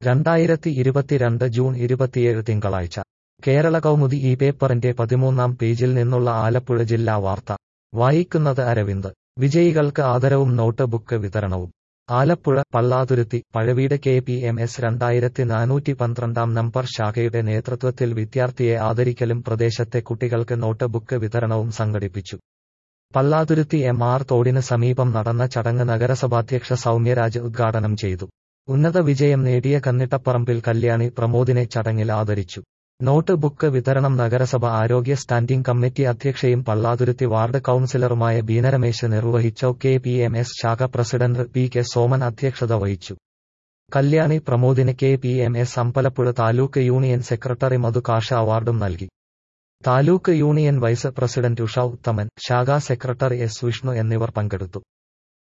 2022 June 27 തിങ്കളാഴ്ച കേരള കൗമുദി ഈ പേപ്പറിന്റെ 13-ാം പേജിൽ നിന്നുള്ള ആലപ്പുഴ ജില്ലാ വാർത്ത വായിക്കുന്നത് അരവിന്ദ്. വിജയികൾക്ക് ആദരവും നോട്ട് ബുക്ക് വിതരണവും. ആലപ്പുഴ പള്ളാതുരുത്തി പഴവീട് KPMS 2412 നമ്പർ ശാഖയുടെ നേതൃത്വത്തിൽ വിദ്യാർത്ഥിയെ ആദരിക്കലും പ്രദേശത്തെ കുട്ടികൾക്ക് നോട്ട് ബുക്ക് വിതരണവും സംഘടിപ്പിച്ചു. പള്ളാതുരുത്തി MR തോടിന് സമീപം നടന്ന ചടങ്ങ് നഗരസഭാധ്യക്ഷ സൗമ്യരാജ് ഉദ്ഘാടനം ചെയ്തു. ഉന്നത വിജയം നേടിയ കന്നിട്ടപ്പറമ്പിൽ കല്യാണി പ്രമോദിനെ ചടങ്ങിൽ ആദരിച്ചു. നോട്ട് ബുക്ക് വിതരണം നഗരസഭ ആരോഗ്യ സ്റ്റാൻഡിംഗ് കമ്മിറ്റി അധ്യക്ഷയും പള്ളാതുരുത്തി വാർഡ് കൌൺസിലറുമായ ബീനരമേശ് നിർവഹിച്ചു. KPMS ശാഖ പ്രസിഡന്റ് PK സോമൻ അധ്യക്ഷത വഹിച്ചു. കല്യാണി പ്രമോദിന് KPMS Ambalappuzha taluk union secretary Madhu cash അവാർഡും നൽകി. Taluk union vice president Usha Uthaman, ശാഖാ സെക്രട്ടറി S വിഷ്ണു എന്നിവർ പങ്കെടുത്തു.